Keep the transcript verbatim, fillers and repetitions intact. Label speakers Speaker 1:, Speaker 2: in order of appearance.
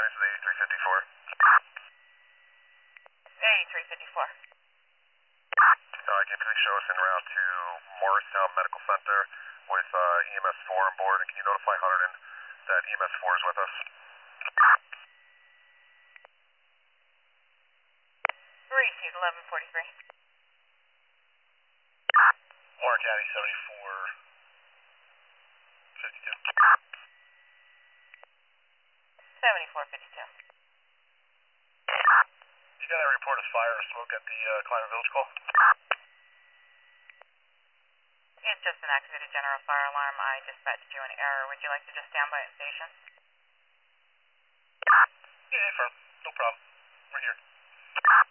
Speaker 1: This is eighty-three fifty-four.
Speaker 2: eighty-three fifty-four.
Speaker 1: Uh, can you please show us en route to Morristown Medical Center with uh, E M S four on board, and can you notify Hunterdon that E M S four is with us?
Speaker 2: Received eleven forty-three.
Speaker 1: Warren County seventy-four fifty-two.
Speaker 2: seventy-four fifty-two.
Speaker 1: You got a report of fire or smoke at the uh, Climate Village call?
Speaker 2: It's just an activated general fire alarm. I dispatched you an error. Would you like to just stand by at station?
Speaker 1: Yeah, firm. No problem. We're here.